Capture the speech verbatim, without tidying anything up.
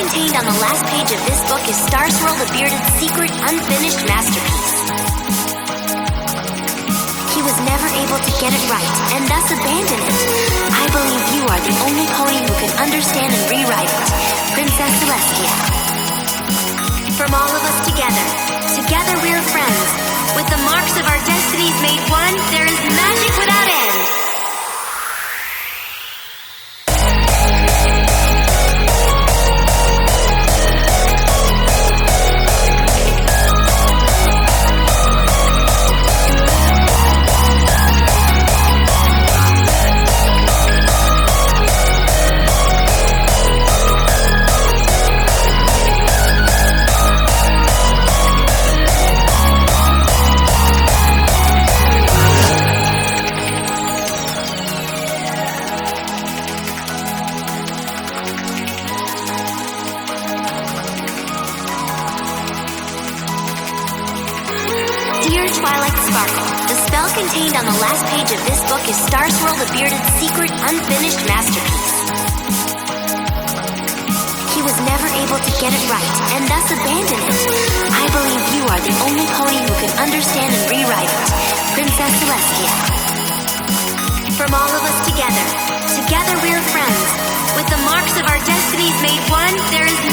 contained on the last page of this book is Starswirl the Bearded's secret, unfinished masterpiece. He was never able to get it right, and thus abandoned it. I believe you are the only pony who can understand and rewrite it, Princess Celestia. From all of us together, together we're friends. With the marks of our destinies made one, there is magic without end. Dear Twilight Sparkle, the spell contained on the last page of this book is Starswirl the Bearded's secret, unfinished masterpiece. He was never able to get it right, and thus abandoned it. I believe you are the only pony who can understand and rewrite it, Princess Celestia. From all of us together, together we're friends. With the marks of our destinies made one, there is